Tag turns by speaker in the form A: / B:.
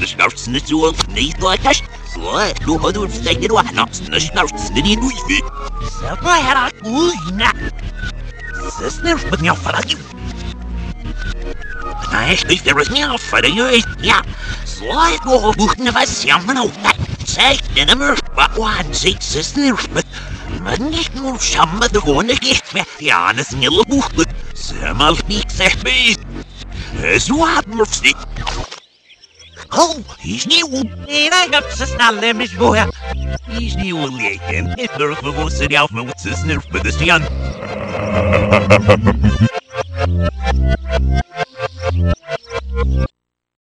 A: skarpsene så knyt og kast. Så du har du stenger og knapsene skarpsene din uife. Så på her er uina. Så snurf med njaffarag. Nei, støyfer oss njaffarag, ja. Så du har buktene var sammen og Zeg, den mørkba og ansikt så snurfet. Men ikke noe samme det går ikke med fjerne snille borte. Som alt gikk seg bøys. Så hadde vi snitt. He's new. Jeg har så snalle med skoja. He's new leken. Jeg tror for å se det av med å snurfe det igjen.